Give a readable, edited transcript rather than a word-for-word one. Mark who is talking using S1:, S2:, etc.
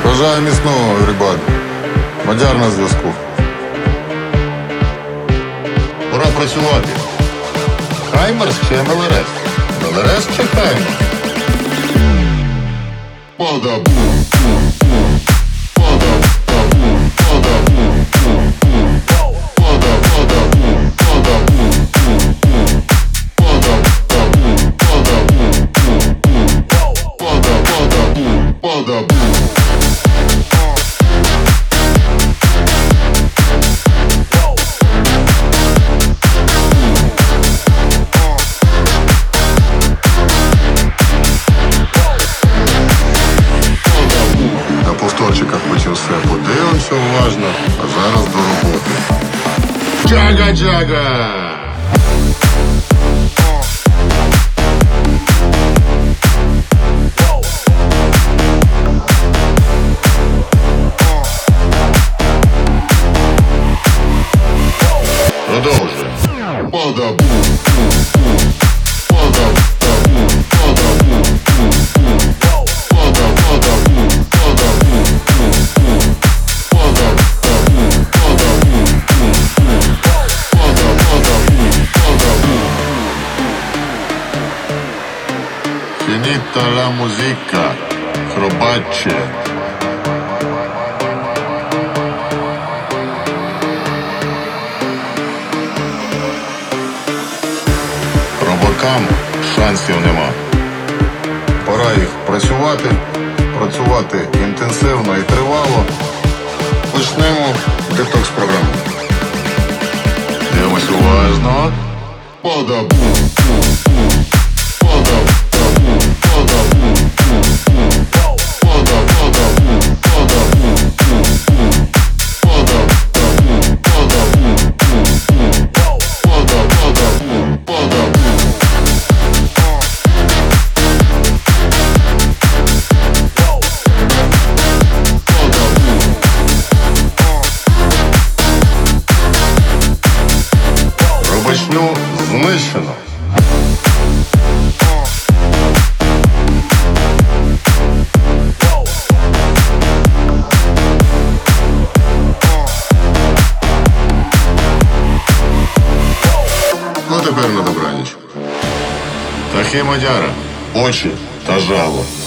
S1: Бажаю міцного, everybody. Мадяр на зв'язку.
S2: Пора працювати. Хаймерс чи МЛРС? МЛРС чи Хаймерс?
S1: На повторчиках потім все подивимося уважно, а зараз до роботи.
S2: Джага-джага! Продовжуємо.
S1: Finita la musica, Хробачче.
S2: Робокам шансів нема.
S1: Пора їх працювати інтенсивно і тривало. Почнемо детокс-програму.
S2: Дивимось уважно.
S1: Рубашню знищено. Ну тепер на добраніч.
S2: Тахи Мадяра. Очі та жало.